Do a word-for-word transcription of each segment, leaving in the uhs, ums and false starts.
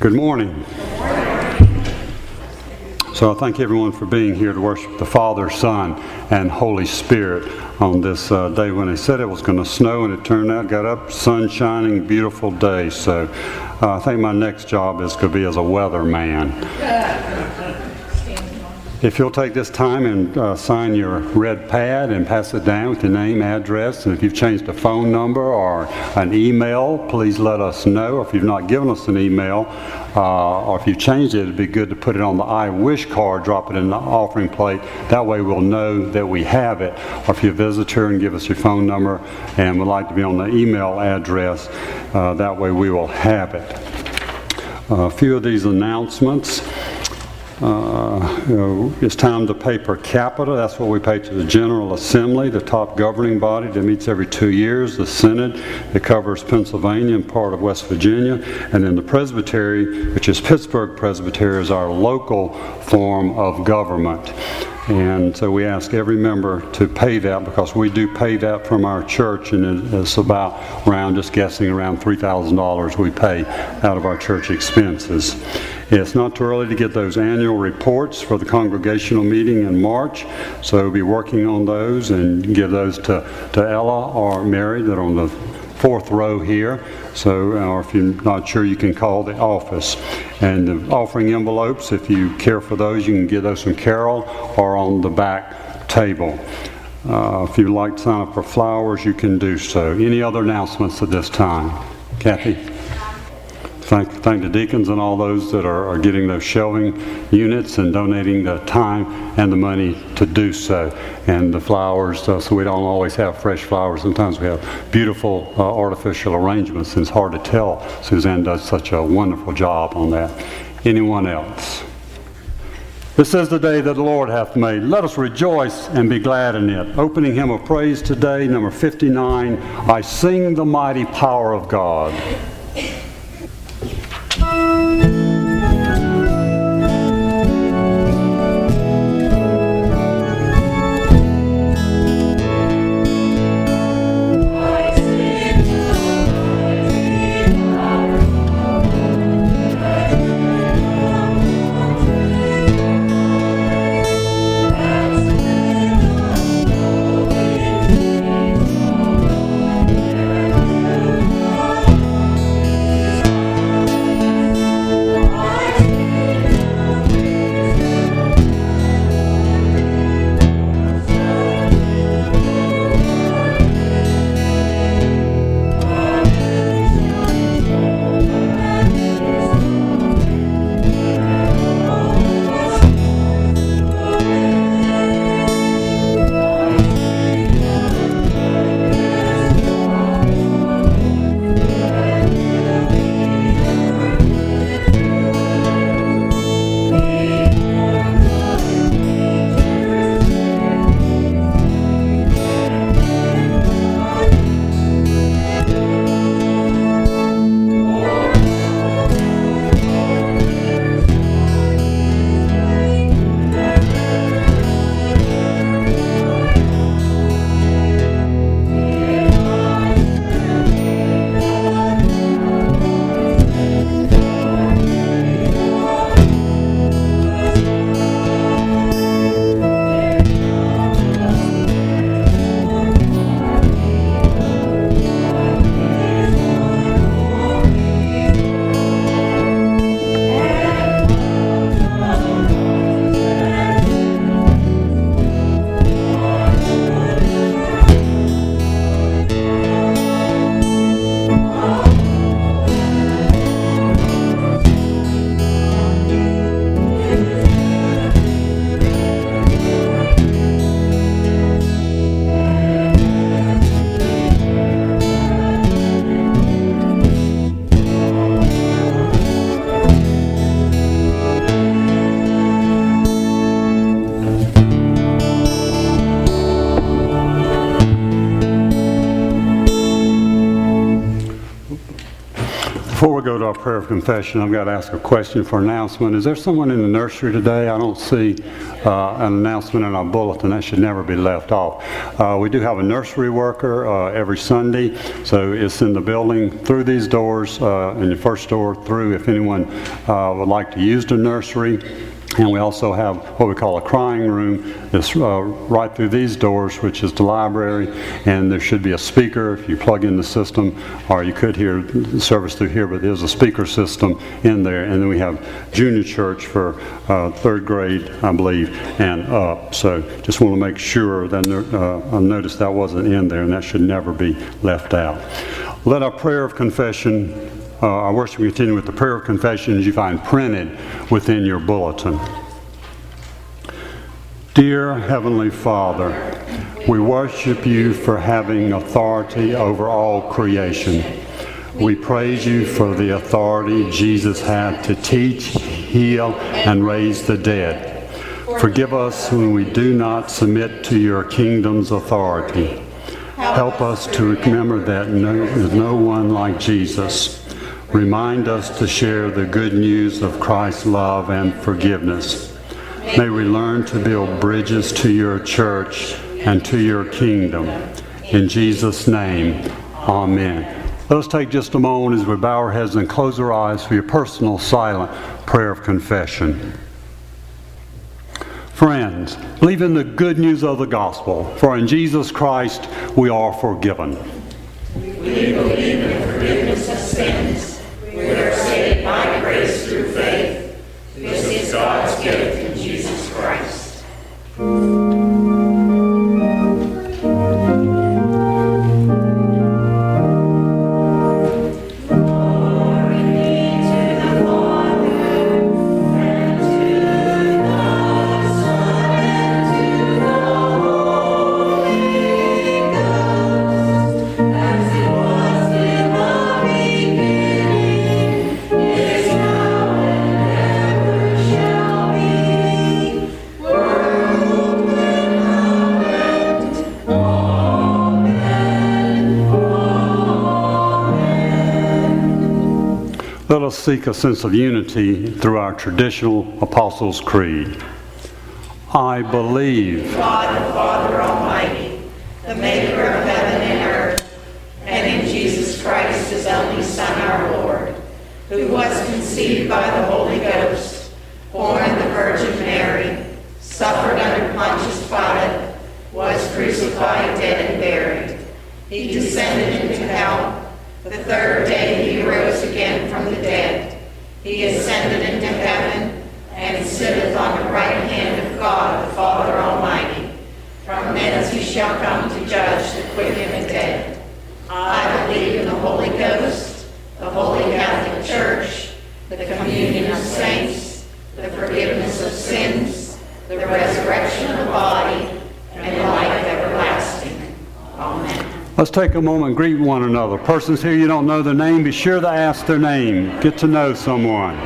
Good morning. So I thank everyone for being here to worship the Father, Son, and Holy Spirit on this uh, day when they said it was going to snow, and it turned out, got up, sun shining, beautiful day. So uh, I think my next job is going to be as a weatherman. If you'll take this time and uh, sign your red pad and pass it down with your name, address, and if you've changed a phone number or an email, please let us know. Or if you've not given us an email, uh, or if you've changed it, it'd be good to put it on the I wish card, drop it in the offering plate. That way we'll know that we have it. Or if you're a visitor and give us your phone number and would like to be on the email address, uh, that way we will have it. Uh, a few of these announcements. Uh, you know, it's time to pay per capita. That's what we pay to the General Assembly, the top governing body that meets every two years, the Synod that covers Pennsylvania and part of West Virginia, and then the Presbytery, which is Pittsburgh Presbytery, is our local form of government. And so we ask every member to pay that, because we do pay that from our church, and it's about around, just guessing, around three thousand dollars we pay out of our church expenses. It's not too early to get those annual reports for the congregational meeting in March, so we'll be working on those and give those to, to Ella or Mary that are on the fourth row here. So, or if you're not sure, you can call the office. And the offering envelopes, if you care for those, you can get those from Carol or on the back table. Uh, if you'd like to sign up for flowers, you can do so. Any other announcements at this time? Kathy? Thank, thank the deacons and all those that are, are getting those shelving units and donating the time and the money to do so. And the flowers, uh, so we don't always have fresh flowers. Sometimes we have beautiful uh, artificial arrangements, and it's hard to tell. Suzanne does such a wonderful job on that. Anyone else? This is the day that the Lord hath made. Let us rejoice and be glad in it. Opening hymn of praise today, number fifty-nine, I Sing the Mighty Power of God. prayer of confession, I've got to ask a question for announcement. Is there someone in the nursery today? I don't see uh, an announcement in our bulletin. That should never be left off. Uh, we do have a nursery worker uh, every Sunday, so it's in the building through these doors, uh, in the first door through if anyone uh, would like to use the nursery. And we also have what we call a crying room that's uh, right through these doors, which is the library, and there should be a speaker if you plug in the system, or you could hear the service through here, but there's a speaker system in there. And then we have junior church for uh, third grade, I believe, and up. So just want to make sure that uh, I noticed that wasn't in there, and that should never be left out. Let our prayer of confession Uh, our worship will continue with the prayer of confession as you find printed within your bulletin. Dear Heavenly Father, we worship you for having authority over all creation. We praise you for the authority Jesus had to teach, heal, and raise the dead. Forgive us when we do not submit to your kingdom's authority. Help us to remember that no, there's no one like Jesus. Remind us to share the good news of Christ's love and forgiveness. May we learn to build bridges to your church and to your kingdom. In Jesus' name, amen. Let us take just a moment as we bow our heads and close our eyes for your personal silent prayer of confession. Friends, believe in the good news of the gospel, for in Jesus Christ we are forgiven. We believe in the forgiveness of sins. We are saved by grace through faith. This is God's gift in Jesus Christ. Let us seek a sense of unity through our traditional Apostles' Creed. I believe God the Father Almighty, the maker of heaven and earth, and in Jesus Christ, his only Son, our Lord, who was conceived by the Holy Ghost, born of the Virgin Mary, suffered under Pontius Pilate, was crucified, dead, and buried. He descended into hell. The third day he rose again from the dead. He ascended into heaven and sitteth on the right hand of God the Father Almighty. From thence he shall come to judge the quick and the dead. I believe in the Holy Ghost, the Holy Catholic Church, the communion of saints, the forgiveness of sins, the resurrection of the body, and life everlasting. Amen. Let's take a moment and greet one another. Persons here you don't know their name, be sure to ask their name. Get to know someone.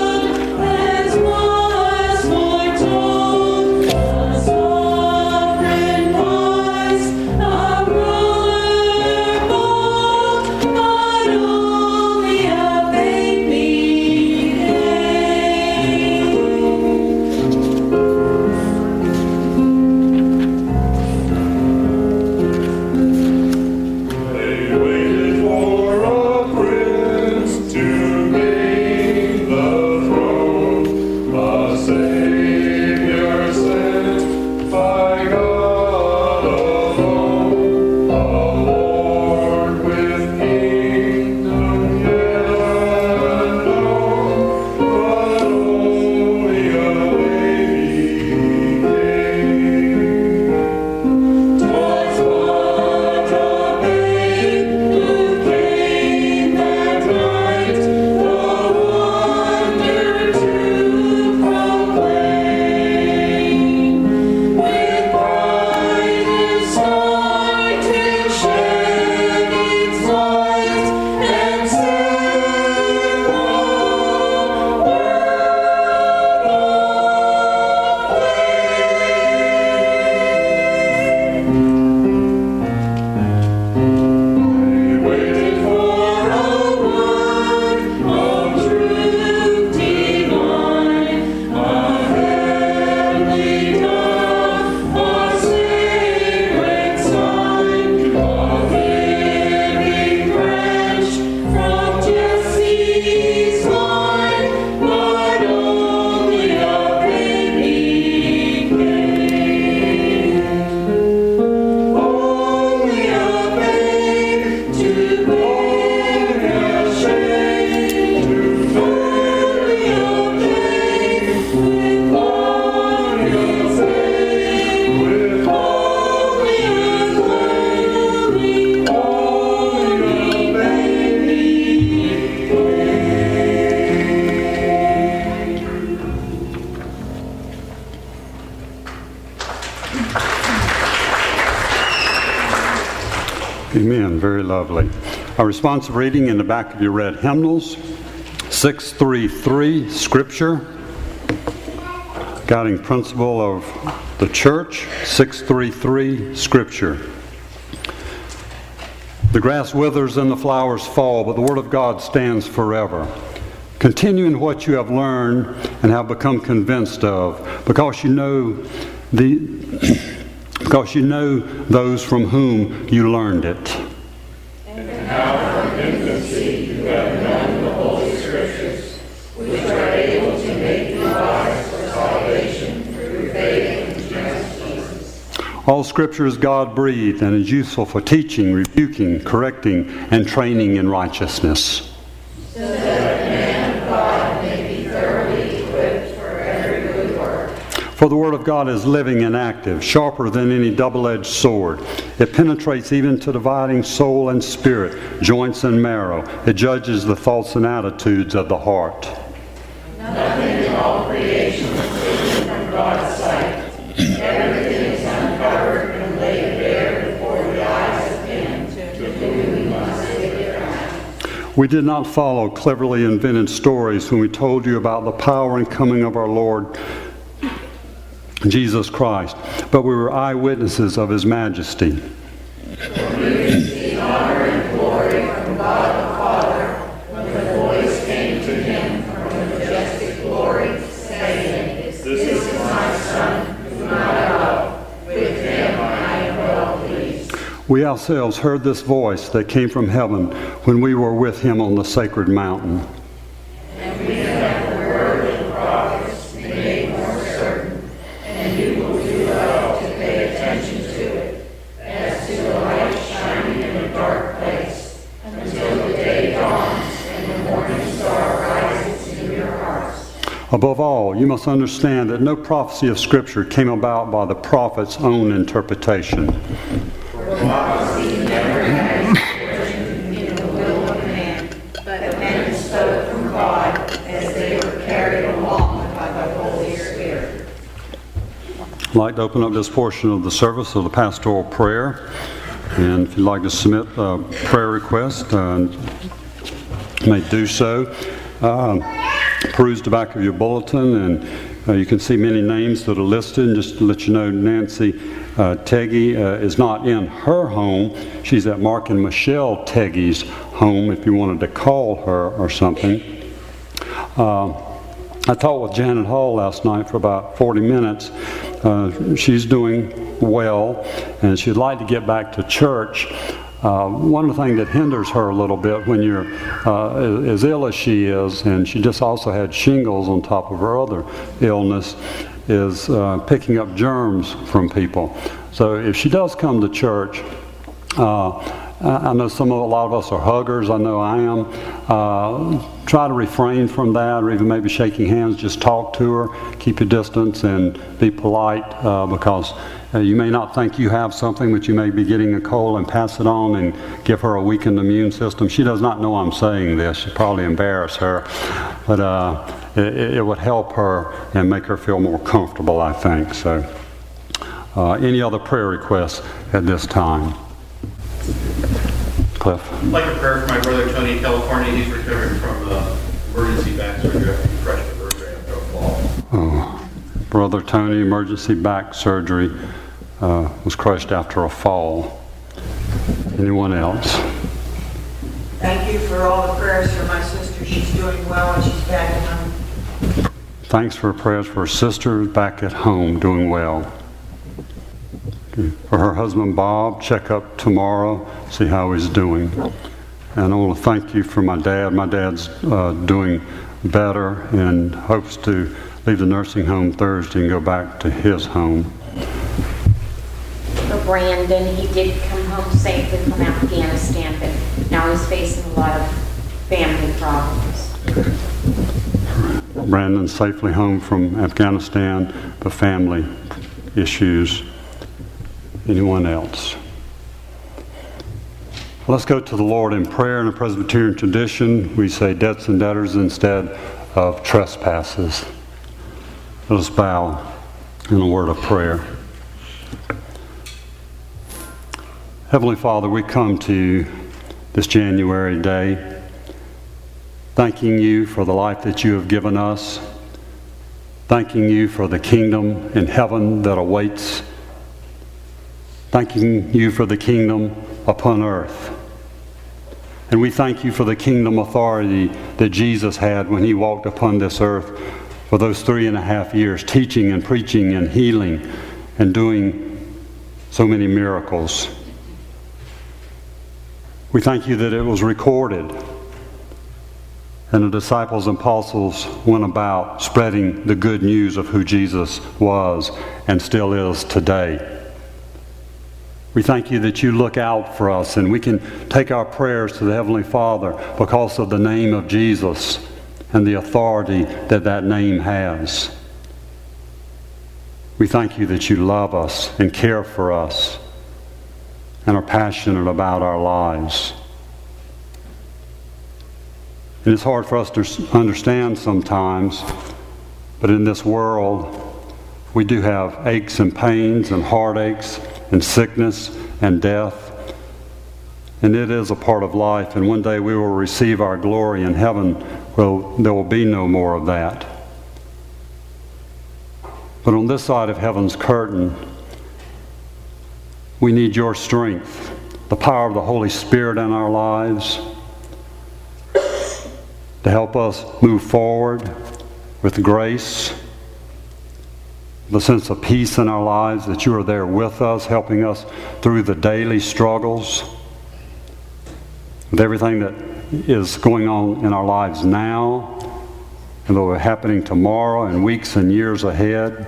Told us Amen. Very lovely. Our responsive reading in the back of your red hymnals, six thirty-three, Scripture. Guiding principle of the church, six thirty-three, Scripture. The grass withers and the flowers fall, but the Word of God stands forever. Continue in what you have learned and have become convinced of, because you know the because you know those from whom you learned it. And now from infancy you have known the Holy Scriptures, which are able to make you wise for salvation through faith in Christ Jesus. All Scripture is God-breathed and is useful for teaching, rebuking, correcting, and training in righteousness. So that the man of God may be thoroughly equipped for every good work. For the Word of God is living and active, sharper than any double-edged sword. It penetrates even to dividing soul and spirit, joints and marrow. It judges the thoughts and attitudes of the heart. Nothing in all creation is hidden from God's sight. Everything is uncovered and laid bare before the eyes of Him to whom we must give account. We did not follow cleverly invented stories when we told you about the power and coming of our Lord Jesus Christ, but we were eyewitnesses of His majesty. For we received honor and glory from God the Father when the voice came to Him from the majestic glory, saying, This is my Son, whom I love. With Him I am well pleased. We ourselves heard this voice that came from heaven when we were with Him on the sacred mountain. And we have the word of the prophets made more certain, and you will do well to pay attention to it, as to a light shining in a dark place, until the day dawns and the morning star rises in your hearts. Above all, you must understand that no prophecy of Scripture came about by the prophet's own interpretation. For prophecy never had its origin in the will of man, but men spoke from God as they were carried along by the Holy Spirit. I'd like to open up this portion of the service of the pastoral prayer. And if you'd like to submit a prayer request, uh, you may do so. Uh, peruse the back of your bulletin, and uh, you can see many names that are listed. And just to let you know, Nancy uh, Teggy uh, is not in her home. She's at Mark and Michelle Teggy's home, if you wanted to call her or something. Uh, I talked with Janet Hall last night for about forty minutes. Uh, she's doing well, and she'd like to get back to church. Uh, one of the things that hinders her a little bit when you're uh, as ill as she is, and she just also had shingles on top of her other illness, is uh, picking up germs from people. So if she does come to church, uh, I know some of, a lot of us are huggers. I know I am. Uh, try to refrain from that, or even maybe shaking hands. Just talk to her. Keep your distance and be polite, uh, because uh, you may not think you have something, but you may be getting a cold and pass it on and give her a weakened immune system. She does not know I'm saying this. She'll probably embarrass her, but uh, it, it would help her and make her feel more comfortable, I think. So, uh, any other prayer requests at this time? Cliff. I'd like a prayer for my brother Tony in California. He's recovering from uh, emergency back surgery after he crushed a vertebrae after a fall. Oh, Brother Tony, emergency back surgery, uh, was crushed after a fall. Anyone else? Thank you for all the prayers for my sister. She's doing well and she's back at home. Thanks for prayers for her sister back at home, doing well. For her husband Bob, check up tomorrow, see how he's doing. And I want to thank you for my dad. My dad's uh, doing better and hopes to leave the nursing home Thursday and go back to his home. For Brandon, he did come home safely from Afghanistan, but now he's facing a lot of family problems. Brandon's safely home from Afghanistan, but family issues. Anyone else? Let's go to the Lord in prayer. In the Presbyterian tradition, we say debts and debtors instead of trespasses. Let us bow in a word of prayer. Heavenly Father, we come to you this January day, thanking you for the life that you have given us, thanking you for the kingdom in heaven that awaits, thanking you for the kingdom upon earth. And we thank you for the kingdom authority that Jesus had when he walked upon this earth for those three and a half years, teaching and preaching and healing and doing so many miracles. We thank you that it was recorded, and the disciples and apostles went about spreading the good news of who Jesus was and still is today. We thank you that you look out for us, and we can take our prayers to the Heavenly Father because of the name of Jesus and the authority that that name has. We thank you that you love us and care for us and are passionate about our lives. And it's hard for us to understand sometimes, but in this world, we do have aches and pains and heartaches and sickness and death. And it is a part of life, and one day we will receive our glory in heaven where there will be no more of that. But on this side of heaven's curtain, we need your strength, the power of the Holy Spirit in our lives to help us move forward with grace, the sense of peace in our lives, that you are there with us, helping us through the daily struggles, with everything that is going on in our lives now, and that will be happening tomorrow and weeks and years ahead.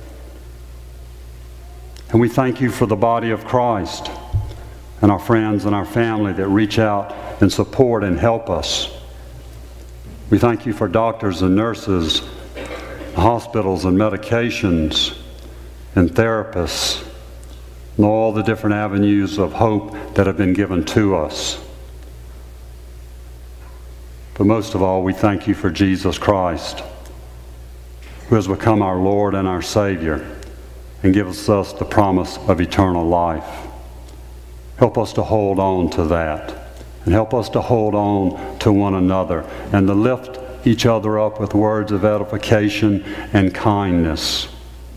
And we thank you for the body of Christ and our friends and our family that reach out and support and help us. We thank you for doctors and nurses, hospitals and medications and therapists, and all the different avenues of hope that have been given to us. But most of all, we thank you for Jesus Christ, who has become our Lord and our Savior and gives us the promise of eternal life. Help us to hold on to that, and help us to hold on to one another and to lift each other up with words of edification and kindness.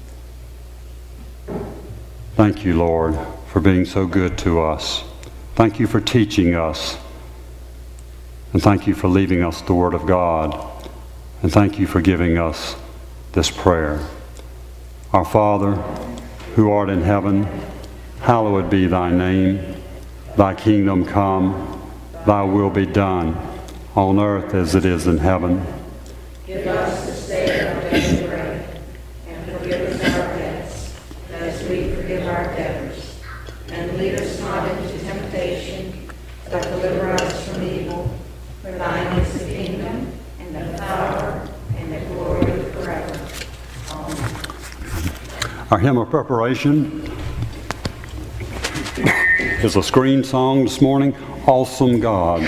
Thank you, Lord, for being so good to us. Thank you for teaching us. And thank you for leaving us the Word of God. And thank you for giving us this prayer. Our Father, who art in heaven, hallowed be thy name. Thy kingdom come, thy will be done, on earth as it is in heaven. Give us this day our daily bread, and forgive us our debts, as we forgive our debtors. And lead us not into temptation, but deliver us from evil. For thine is the kingdom, and the power, and the glory forever. Amen. Our hymn of preparation is a screen song this morning, Awesome God.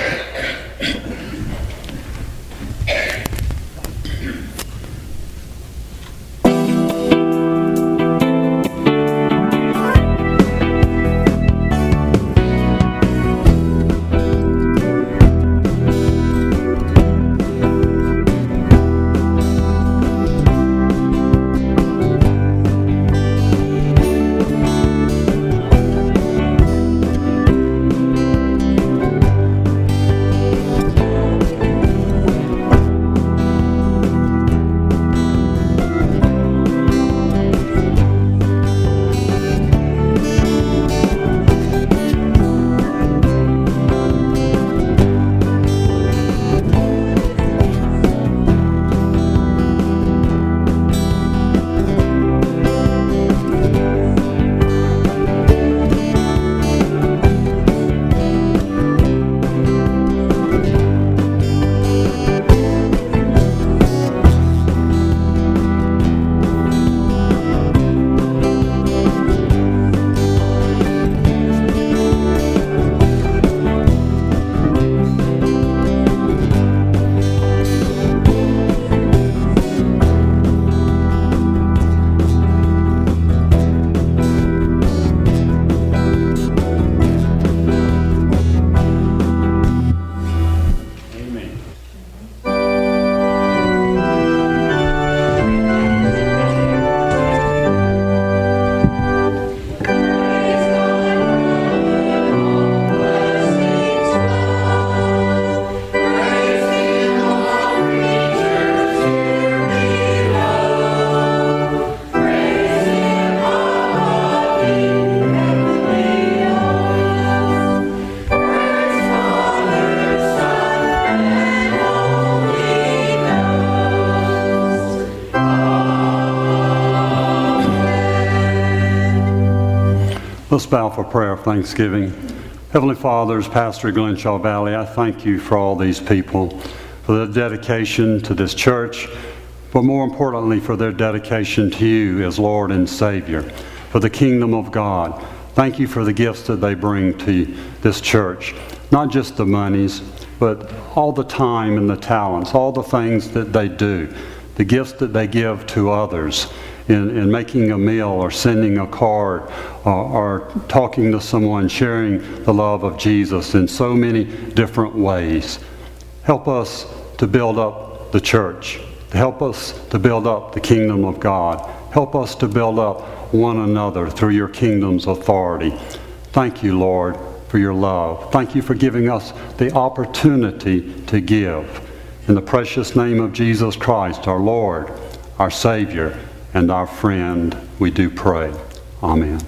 Let's bow for prayer of thanksgiving. Heavenly Father, as Pastor of Glenshaw Valley, I thank you for all these people, for their dedication to this church, but more importantly, for their dedication to you as Lord and Savior, for the kingdom of God. Thank you for the gifts that they bring to this church, not just the monies, but all the time and the talents, all the things that they do, the gifts that they give to others in, in making a meal or sending a card or, or talking to someone, sharing the love of Jesus in so many different ways. Help us to build up the church. Help us to build up the kingdom of God. Help us to build up one another through your kingdom's authority. Thank you, Lord, for your love. Thank you for giving us the opportunity to give. In the precious name of Jesus Christ, our Lord, our Savior, and our friend, we do pray. Amen.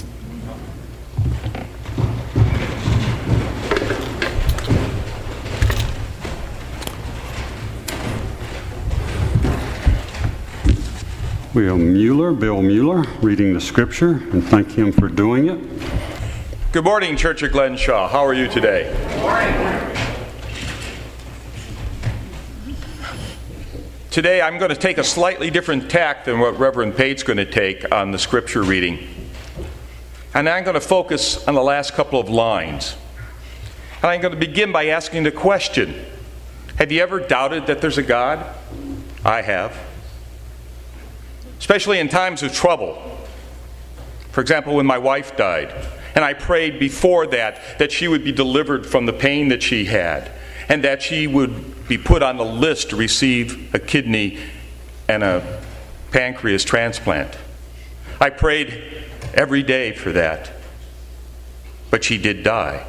Will Mueller, Bill Mueller, reading the scripture, and thank him for doing it. Good morning, Church of Glenshaw. How are you today? Good morning. Today I'm going to take a slightly different tack than what Reverend Pate's going to take on the scripture reading. And I'm going to focus on the last couple of lines. And I'm going to begin by asking the question, have you ever doubted that there's a God? I have. Especially in times of trouble. For example, when my wife died, and I prayed before that that she would be delivered from the pain that she had, and that she would be put on the list to receive a kidney and a pancreas transplant. I prayed every day for that, but she did die.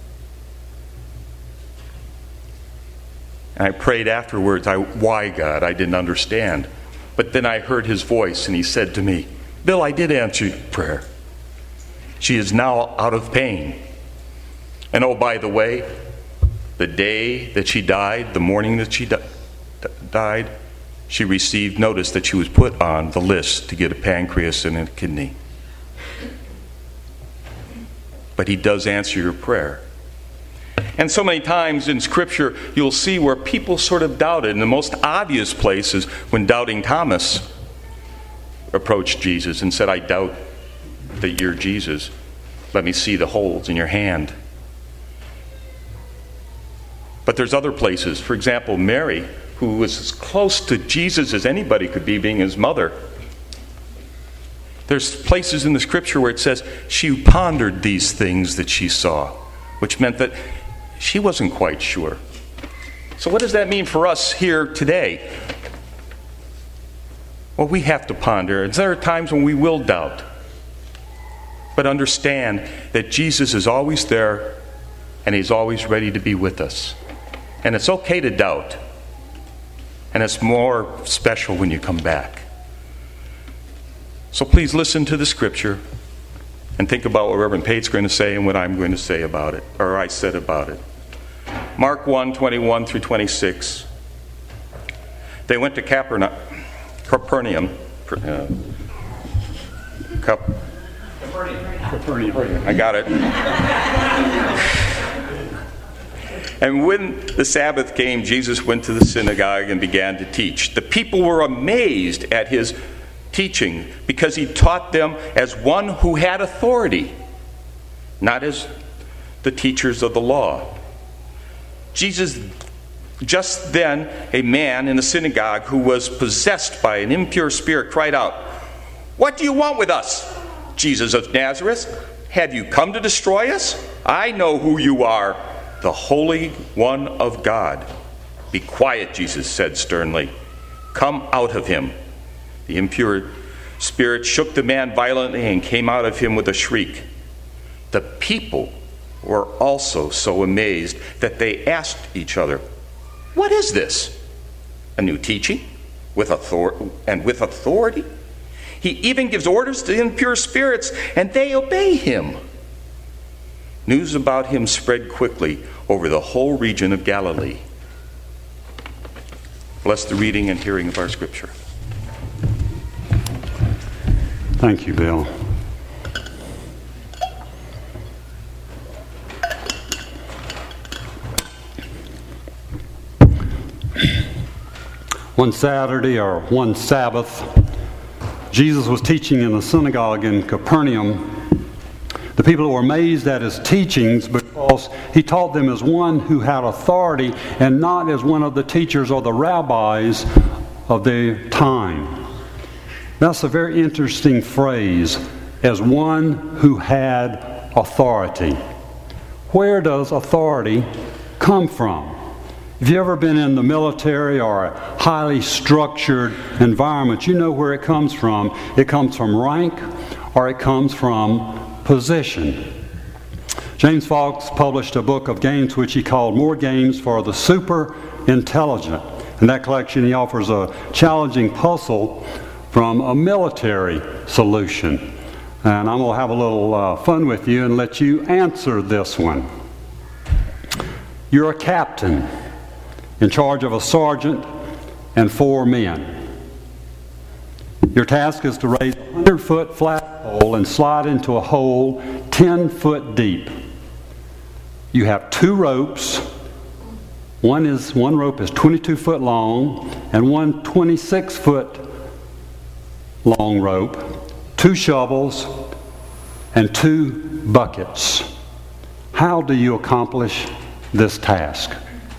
And I prayed afterwards, I, why, God? I didn't understand. But then I heard his voice, and he said to me, Bill, I did answer your prayer. She is now out of pain. And oh, by the way, the day that she died, the morning that she di- died, she received notice that she was put on the list to get a pancreas and a kidney. But he does answer your prayer. And so many times in Scripture, you'll see where people sort of doubted. And the most obvious place is when doubting Thomas approached Jesus and said, I doubt that you're Jesus. Let me see the holes in your hand. But there's other places. For example, Mary, who was as close to Jesus as anybody could be, being his mother. There's places in the Scripture where it says she pondered these things that she saw, which meant that she wasn't quite sure. So what does that mean for us here today? Well, we have to ponder. And there are times when we will doubt. But understand that Jesus is always there and he's always ready to be with us. And it's okay to doubt. And it's more special when you come back. So please listen to the scripture and think about what Reverend Pate's going to say and what I'm going to say about it, or I said about it. Mark one, twenty-one through twenty-six. They went to Capernaum. Capernaum. Uh, Cap- Capernaum. I got it. And when the Sabbath came, Jesus went to the synagogue and began to teach. The people were amazed at his teaching because he taught them as one who had authority, not as the teachers of the law. Jesus, just then, a man in the synagogue who was possessed by an impure spirit cried out, "What do you want with us, Jesus of Nazareth? Have you come to destroy us? I know who you are, the Holy One of God." "Be quiet," Jesus said sternly. "Come out of him." The impure spirit shook the man violently and came out of him with a shriek. The people were also so amazed that they asked each other, "What is this? A new teaching with authority and with authority? He even gives orders to impure spirits, and they obey him." News about him spread quickly over the whole region of Galilee. Bless the reading and hearing of our scripture. Thank you, Bill. One Saturday or one Sabbath, Jesus was teaching in the synagogue in Capernaum. The people were amazed at his teachings because he taught them as one who had authority and not as one of the teachers or the rabbis of their time. That's a very interesting phrase, as one who had authority. Where does authority come from? If you've ever been in the military or a highly structured environment, you know where it comes from. It comes from rank or it comes from position. James Fox published a book of games which he called More Games for the Super Intelligent. In that collection, he offers a challenging puzzle from a military solution. And I'm going to have a little uh, fun with you and let you answer this one. You're a captain in charge of a sergeant and four men. Your task is to raise a hundred-foot flagpole and slide into a hole ten foot deep. You have two ropes. One is one rope is twenty-two foot long and one twenty-six foot long rope, two shovels, and two buckets. How do you accomplish this task?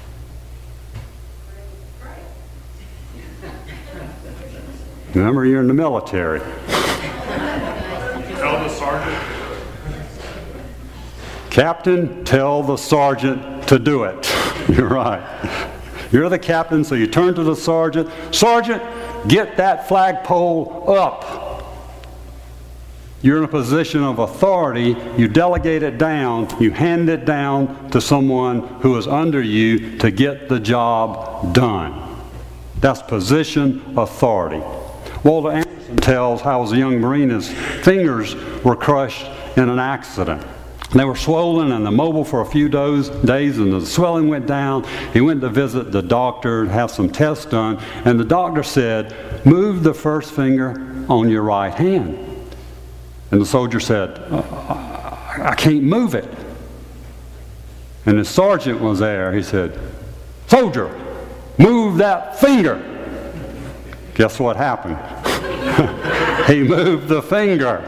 Remember, you're in the military. Tell the sergeant. Captain, tell the sergeant to do it. You're right. You're the captain, so you turn to the sergeant. Sergeant, get that flagpole up. You're in a position of authority. You delegate it down. You hand it down to someone who is under you to get the job done. That's position authority. Walter Anderson tells how as a young Marine his fingers were crushed in an accident. They were swollen and immobile for a few days, and the swelling went down. He went to visit the doctor, have some tests done, and the doctor said, "Move the first finger on your right hand." And the soldier said, "I can't move it." And the sergeant was there. He said, "Soldier, move that finger." Guess what happened? He moved the finger.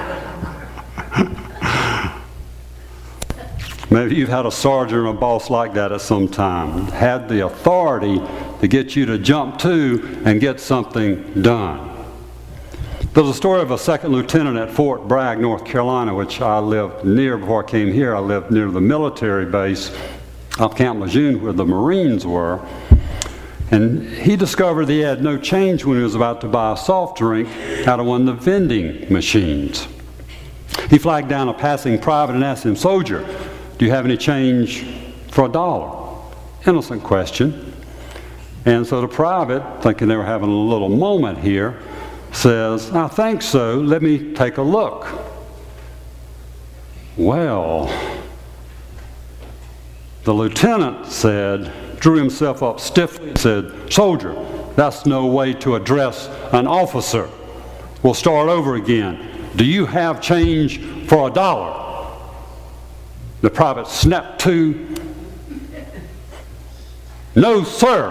Maybe you've had a sergeant or a boss like that at some time. Had the authority to get you to jump to and get something done. There's a story of a second lieutenant at Fort Bragg, North Carolina, which I lived near before I came here. I lived near the military base of Camp Lejeune where the Marines were. And he discovered that he had no change when he was about to buy a soft drink out of one of the vending machines. He flagged down a passing private and asked him, "Soldier, do you have any change for a dollar?" Innocent question. And so the private, thinking they were having a little moment here, says, "I think so. Let me take a look." Well, the lieutenant said, drew himself up stiffly and said, "Soldier, that's no way to address an officer. We'll start over again. Do you have change for a dollar?" The private snapped to, "No, sir."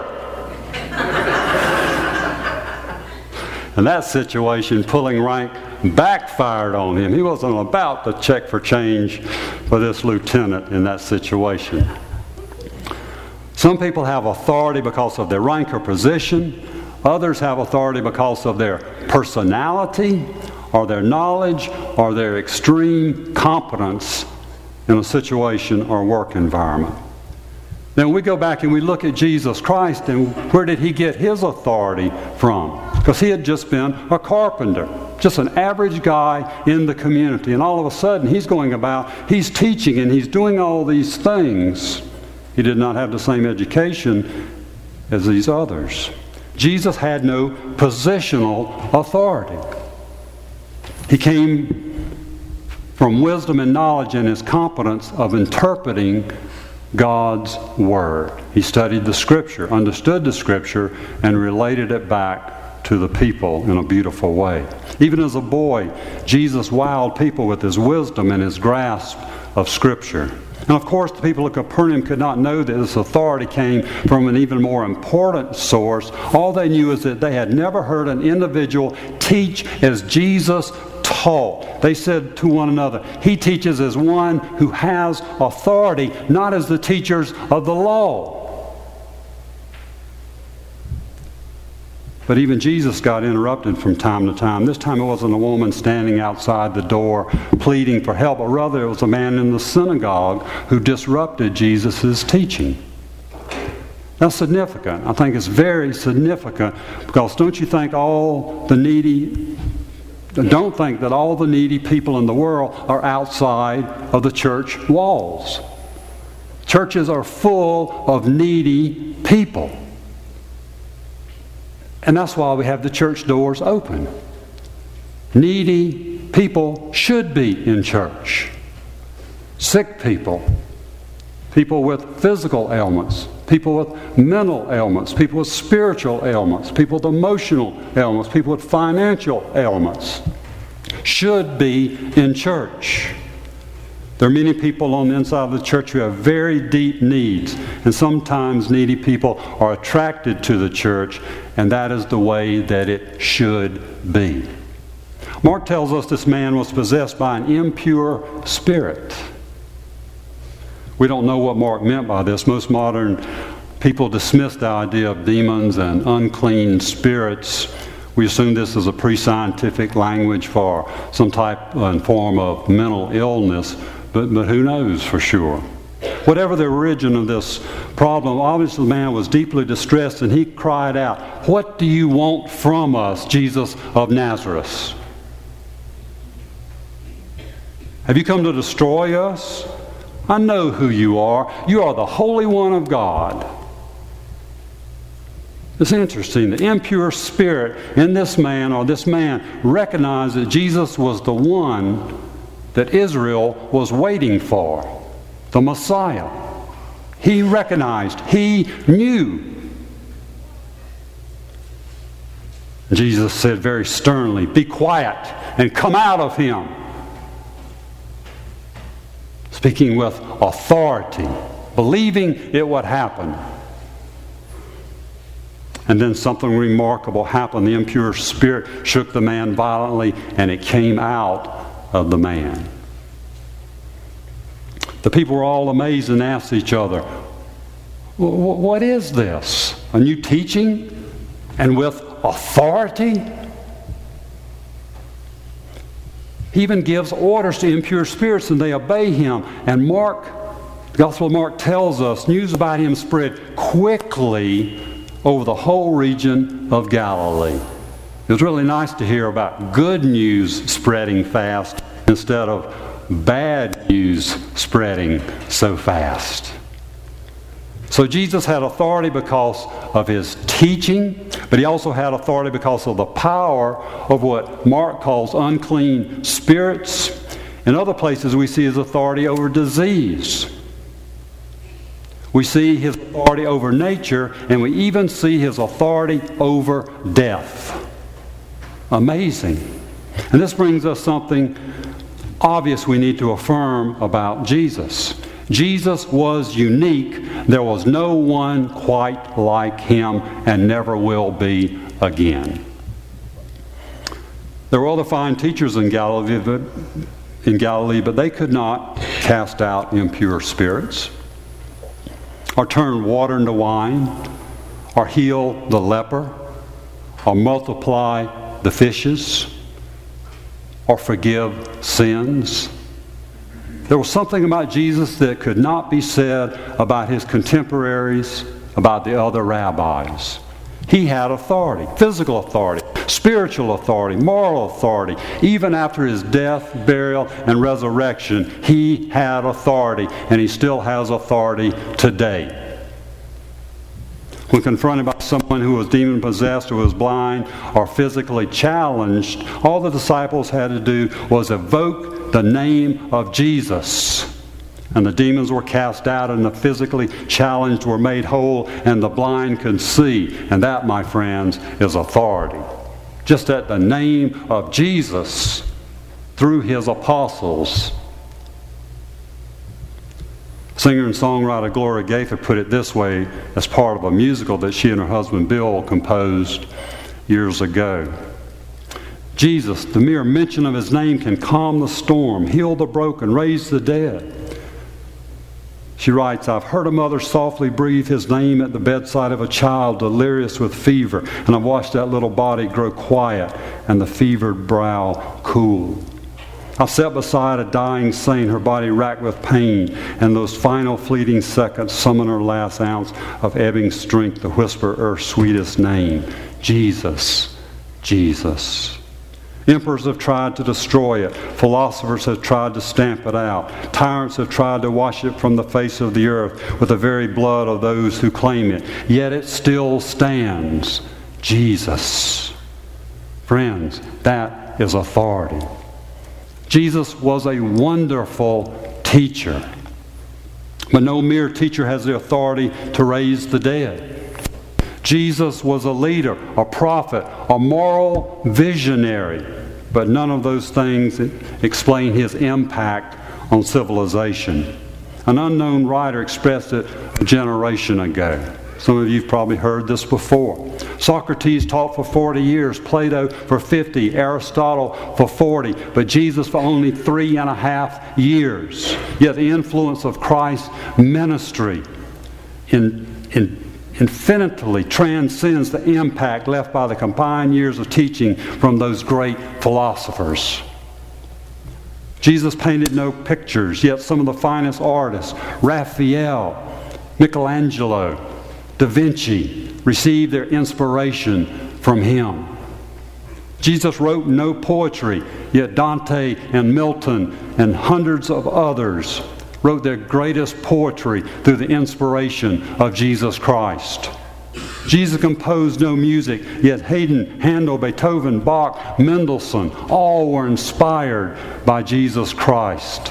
In that situation, pulling rank backfired on him. He wasn't about to check for change for this lieutenant in that situation. Some people have authority because of their rank or position. Others have authority because of their personality or their knowledge or their extreme competence in a situation or work environment. Then we go back and we look at Jesus Christ, and where did he get his authority from? Because he had just been a carpenter, just an average guy in the community. And all of a sudden he's going about, he's teaching and he's doing all these things. He did not have the same education as these others. Jesus had no positional authority. He came from wisdom and knowledge and his competence of interpreting God's Word. He studied the Scripture, understood the Scripture, and related it back to the people in a beautiful way. Even as a boy, Jesus wowed people with his wisdom and his grasp of Scripture. And of course, the people of Capernaum could not know that this authority came from an even more important source. All they knew is that they had never heard an individual teach as Jesus taught. They said to one another, "He teaches as one who has authority, not as the teachers of the law." But even Jesus got interrupted from time to time. This time it wasn't a woman standing outside the door pleading for help, but rather it was a man in the synagogue who disrupted Jesus' teaching. That's significant. I think it's very significant, because don't you think all the needy, don't think that all the needy people in the world are outside of the church walls. Churches are full of needy people. And that's why we have the church doors open. Needy people should be in church. Sick people, people with physical ailments, people with mental ailments, people with spiritual ailments, people with emotional ailments, people with financial ailments should be in church. There are many people on the inside of the church who have very deep needs, and sometimes needy people are attracted to the church, and that is the way that it should be. Mark tells us this man was possessed by an impure spirit. We don't know what Mark meant by this. Most modern people dismiss the idea of demons and unclean spirits. We assume this is a pre-scientific language for some type and form of mental illness. But, but who knows for sure? Whatever the origin of this problem, obviously the man was deeply distressed, and he cried out, "What do you want from us, Jesus of Nazareth? Have you come to destroy us? I know who you are. You are the Holy One of God." It's interesting. The impure spirit in this man, or this man, recognized that Jesus was the one that Israel was waiting for, the Messiah. He recognized, he knew. Jesus said very sternly, "Be quiet and come out of him." Speaking with authority, believing it would happen. And then something remarkable happened. The impure spirit shook the man violently, and it came out of the man. The people were all amazed and asked each other, "What is this? A new teaching? And with authority?" He even gives orders to impure spirits, and they obey him. And Mark, the Gospel of Mark tells us, news about him spread quickly over the whole region of Galilee. It was really nice to hear about good news spreading fast instead of bad news spreading so fast. So Jesus had authority because of his teaching, but he also had authority because of the power of what Mark calls unclean spirits. In other places we see his authority over disease. We see his authority over nature, and we even see his authority over death. Amazing. And this brings us something obvious we need to affirm about Jesus. Jesus was unique. There was no one quite like him, and never will be again. There were other fine teachers in Galilee, but, in Galilee, but they could not cast out impure spirits, or turn water into wine, or heal the leper, or multiply the fishes, or forgive sins. There was something about Jesus that could not be said about his contemporaries, about the other rabbis. He had authority, physical authority, spiritual authority, moral authority. Even after his death, burial, and resurrection, he had authority, and he still has authority today. When confronted by someone who was demon-possessed or was blind or physically challenged, all the disciples had to do was evoke the name of Jesus. And the demons were cast out, and the physically challenged were made whole, and the blind could see. And that, my friends, is authority. Just at the name of Jesus, through his apostles, Singer and songwriter Gloria Gaither put it this way as part of a musical that she and her husband Bill composed years ago. Jesus, the mere mention of his name can calm the storm, heal the broken, raise the dead. She writes, I've heard a mother softly breathe his name at the bedside of a child delirious with fever, and I've watched that little body grow quiet and the fevered brow cool. I've sat beside a dying saint, her body racked with pain, and those final fleeting seconds summon her last ounce of ebbing strength to whisper her sweetest name, Jesus, Jesus. Emperors have tried to destroy it. Philosophers have tried to stamp it out. Tyrants have tried to wash it from the face of the earth with the very blood of those who claim it. Yet it still stands. Jesus. Friends, that is authority. Jesus was a wonderful teacher. But no mere teacher has the authority to raise the dead. Jesus was a leader, a prophet, a moral visionary, but none of those things explain his impact on civilization. An unknown writer expressed it a generation ago. Some of you have probably heard this before. Socrates taught for forty years, Plato for fifty, Aristotle for forty, but Jesus for only three and a half years. Yet the influence of Christ's ministry in, in infinitely transcends the impact left by the combined years of teaching from those great philosophers. Jesus painted no pictures, yet some of the finest artists, Raphael, Michelangelo, Da Vinci, received their inspiration from him. Jesus wrote no poetry, yet Dante and Milton and hundreds of others wrote their greatest poetry through the inspiration of Jesus Christ. Jesus composed no music, yet Haydn, Handel, Beethoven, Bach, Mendelssohn, all were inspired by Jesus Christ.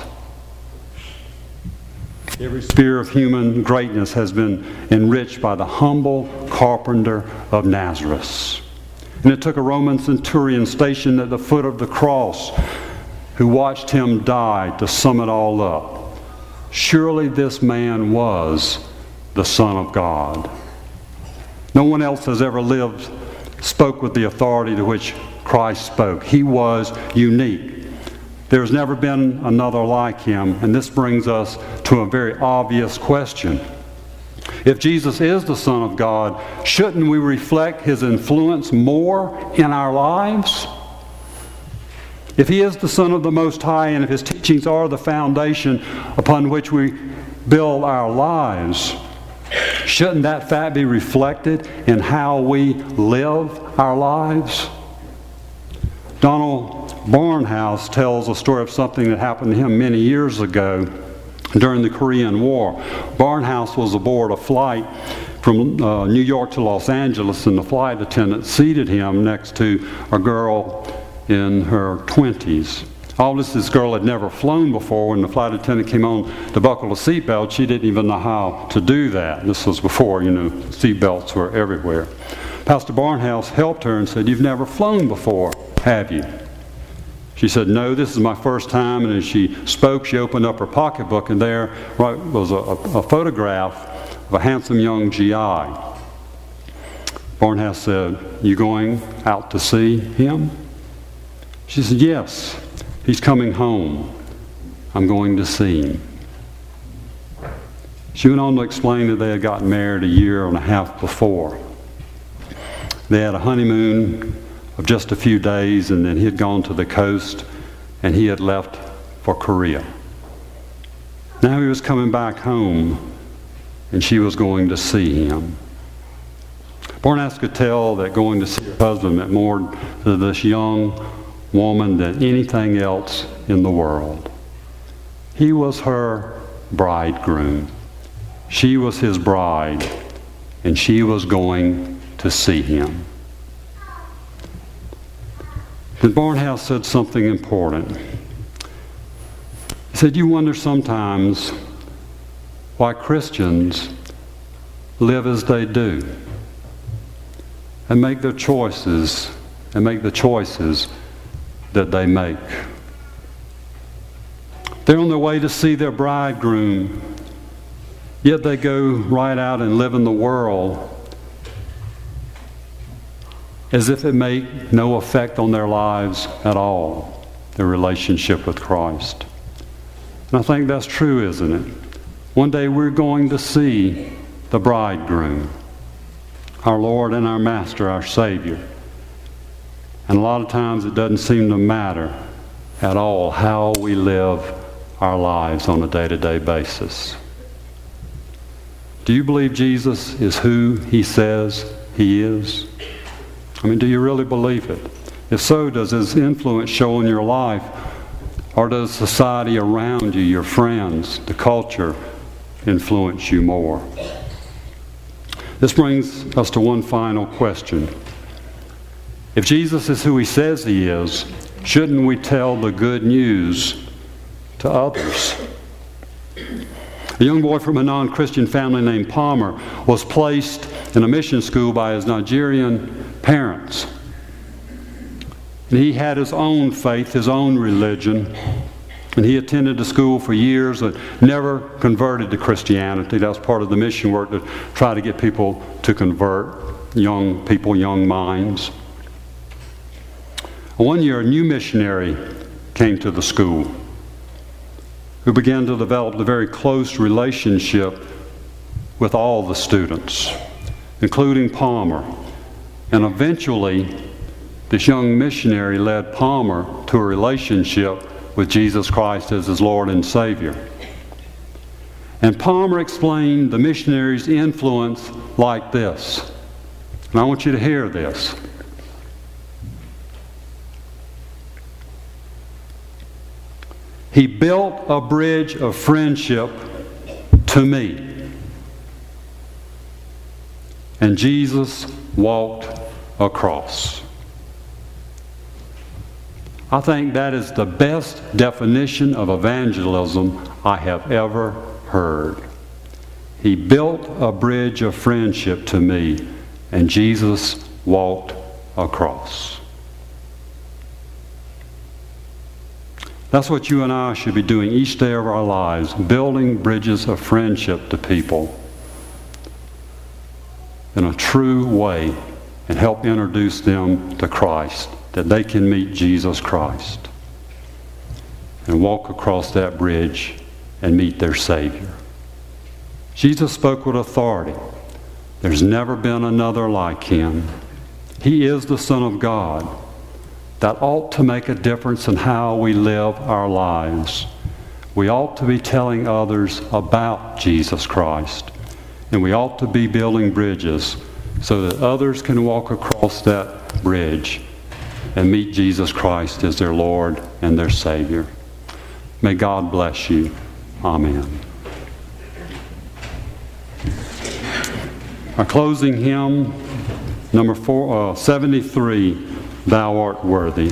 Every sphere of human greatness has been enriched by the humble carpenter of Nazareth. And it took a Roman centurion stationed at the foot of the cross who watched him die to sum it all up. Surely this man was the Son of God. No one else has ever lived, spoke with the authority to which Christ spoke. He was unique. There's never been another like him, and this brings us to a very obvious question. If Jesus is the Son of God, shouldn't we reflect his influence more in our lives? If he is the Son of the Most High, and if his teachings are the foundation upon which we build our lives, shouldn't that fact be reflected in how we live our lives? Donald Barnhouse tells a story of something that happened to him many years ago during the Korean War. Barnhouse was aboard a flight from uh, New York to Los Angeles, and the flight attendant seated him next to a girl in her twenties. Obviously, this girl had never flown before. When the flight attendant came on to buckle the seatbelt, she didn't even know how to do that. This was before, you know, seatbelts were everywhere. Pastor Barnhouse helped her and said, "You've never flown before, have you?" She said, "No, this is my first time." And as she spoke, she opened up her pocketbook, and there was a, a, a photograph of a handsome young G I. Barnhouse said, "You going out to see him?" She said, "Yes, he's coming home. I'm going to see him." She went on to explain that they had gotten married a year and a half before. They had a honeymoon of just a few days, and then he had gone to the coast, and he had left for Korea. Now he was coming back home, and she was going to see him. Barnhouse could tell that going to see her husband meant more to this young woman than anything else in the world. He was her bridegroom. She was his bride, and she was going to see him. Then Barnhouse said something important. He said, "You wonder sometimes why Christians live as they do and make their choices and make the choices that they make. They're on their way to see their bridegroom, Yet they go right out and live in the world as if it made no effect on their lives at all, their relationship with Christ. And I think that's true, isn't it? One day we're going to see the bridegroom, our Lord and our Master, our Savior. And a lot of times it doesn't seem to matter at all how we live our lives on a day-to-day basis. Do you believe Jesus is who He says He is? I mean, do you really believe it? If so, does His influence show in your life? Or does society around you, your friends, the culture, influence you more? This brings us to one final question. If Jesus is who He says He is, shouldn't we tell the good news to others? A young boy from a non-Christian family named Palmer was placed in a mission school by his Nigerian parents. And he had his own faith, his own religion, and he attended the school for years and never converted to Christianity. That was part of the mission work, to try to get people to convert, young people, young minds. One year, a new missionary came to the school who began to develop a very close relationship with all the students, including Palmer. And eventually, this young missionary led Palmer to a relationship with Jesus Christ as his Lord and Savior. And Palmer explained the missionary's influence like this. And I want you to hear this. He built a bridge of friendship to me. And Jesus walked across. I think that is the best definition of evangelism I have ever heard. He built a bridge of friendship to me, and Jesus walked across. That's what you and I should be doing each day of our lives, building bridges of friendship to people in a true way and help introduce them to Christ, that they can meet Jesus Christ and walk across that bridge and meet their Savior. Jesus spoke with authority. There's never been another like Him. He is the Son of God. That ought to make a difference in how we live our lives. We ought to be telling others about Jesus Christ. And we ought to be building bridges so that others can walk across that bridge and meet Jesus Christ as their Lord and their Savior. May God bless you. Amen. Our closing hymn, number four, uh, seventy-three, Thou Art Worthy.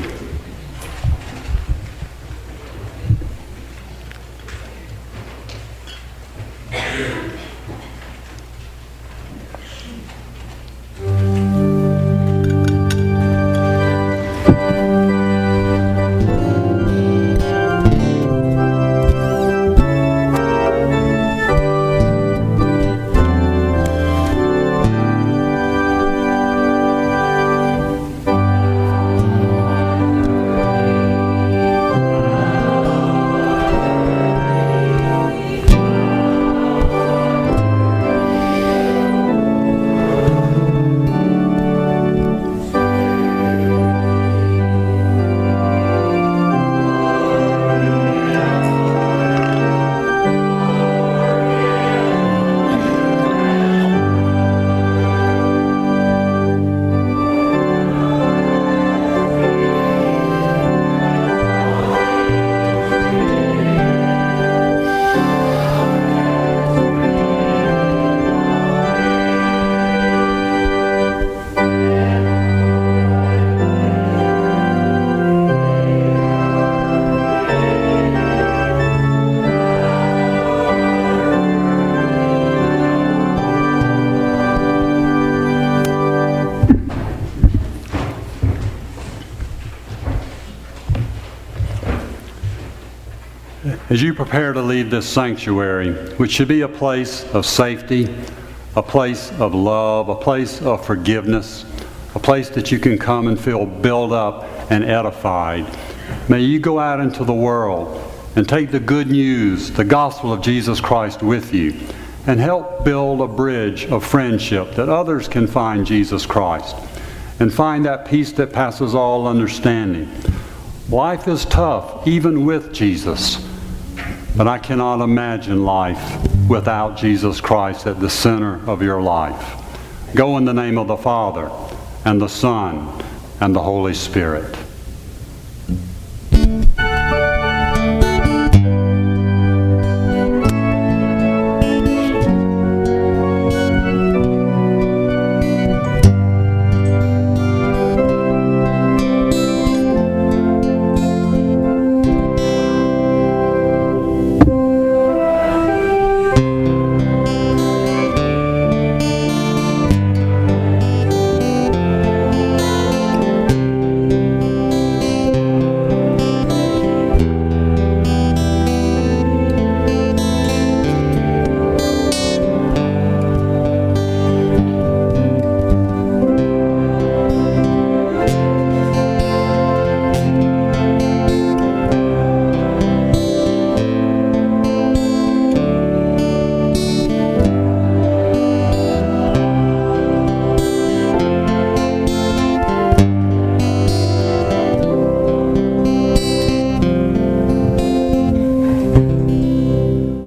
As you prepare to leave this sanctuary, which should be a place of safety, a place of love, a place of forgiveness, a place that you can come and feel built up and edified, may you go out into the world and take the good news, the gospel of Jesus Christ with you, and help build a bridge of friendship that others can find Jesus Christ and find that peace that passes all understanding. Life is tough, even with Jesus, but I cannot imagine life without Jesus Christ at the center of your life. Go in the name of the Father, and the Son, and the Holy Spirit.